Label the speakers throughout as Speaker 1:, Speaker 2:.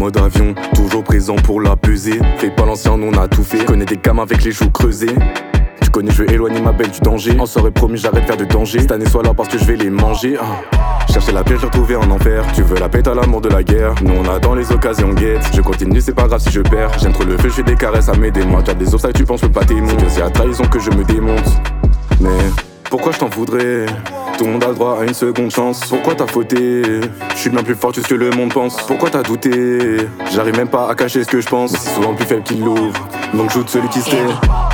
Speaker 1: mode avion, toujours présent pour la peser. Fais pas l'ancien, on a tout fait. Connais des gamins avec les joues creusées. Tu connais, je veux éloigner ma belle du danger. En soirée promis, j'arrête de faire de danger. Cette année, sois là parce que je vais les manger. Chercher la paix, j'ai retrouvé en enfer. Tu veux la paix, t'as l'amour de la guerre. Nous on attend les occasions, guette. Je continue, c'est pas grave si je perds. J'aime trop le feu, je fais des caresses à m'aider. Moi, t'as des obstacles, tu penses, je peux pas t'aimer. C'est à trahison que je me démonte. Mais pourquoi je t'en voudrais? Tout le monde a le droit à une seconde chance. Pourquoi t'as fauté? Je suis bien plus fort que ce que le monde pense. Pourquoi t'as douté? J'arrive même pas à cacher ce que je pense. Mais c'est souvent plus faible qui l'ouvre. Donc joue de celui qui se tait.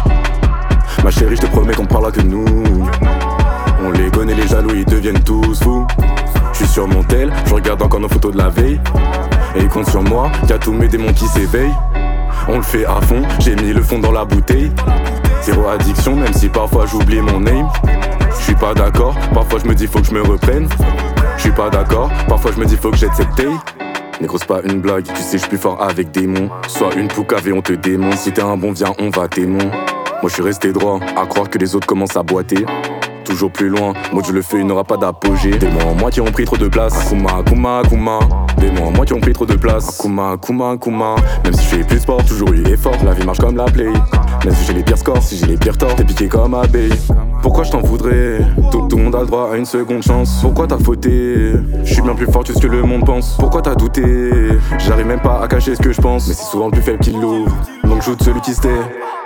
Speaker 1: Ma chérie, je te promets qu'on parlera que nous. On les connaît, les jaloux, ils deviennent tous fous. Je suis sur mon tel, je regarde encore nos photos de la veille. Et ils comptent sur moi, y'a tous mes démons qui s'éveillent. On le fait à fond, j'ai mis le fond dans la bouteille. Zéro addiction, même si parfois j'oublie mon name. Je suis pas d'accord, parfois je me dis faut que je me reprenne. Je suis pas d'accord, parfois je me dis faut que j'aide cette taille. Négro c'est pas une blague, tu sais je suis plus fort avec démons. Sois une poucave et on te démonte. Si t'es un bon viens on va t'aimons. Moi je suis resté droit, à croire que les autres commencent à boiter. Toujours plus loin, moi je le fais, il n'aura pas d'apogée. Démons en moi qui ont pris trop de place. Akuma, Akuma, Akuma. Démons en moi qui ont pris trop de place. Akuma, Akuma, Akuma. Même si je fais plus de sport, toujours eu effort. La vie marche comme la play. Même si j'ai les pires scores, si j'ai les pires torts, t'es piqué comme abeille. Pourquoi je t'en voudrais? Tout le monde a le droit à une seconde chance. Pourquoi t'as fauté? Je suis bien plus fort que ce que le monde pense. Pourquoi t'as douté? J'arrive même pas à cacher ce que je pense. Mais c'est souvent le plus faible qui l'ouvre. Donc joue de celui qui se tait.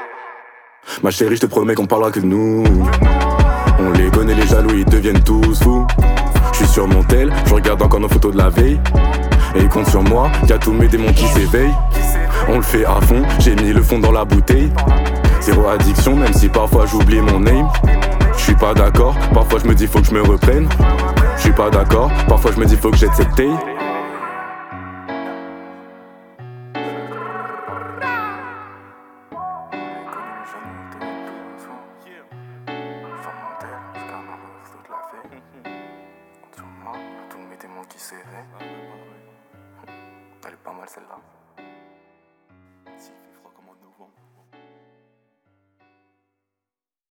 Speaker 1: Ma chérie, je te promets qu'on parlera que de nous. On les connaît, les jaloux, ils deviennent tous fous. Je suis sur mon tel, je regarde encore nos photos de la veille. Et ils comptent sur moi, y'a tous mes démons qui s'éveillent. On le fait à fond, j'ai mis le fond dans la bouteille. Zéro addiction, même si parfois j'oublie mon name. Je suis pas d'accord, parfois je me dis faut que je me reprenne. Je suis pas d'accord, parfois je me dis faut que j'aide cette taille. Tous mes démons qui s'éveillent. Elle est pas mal celle-là.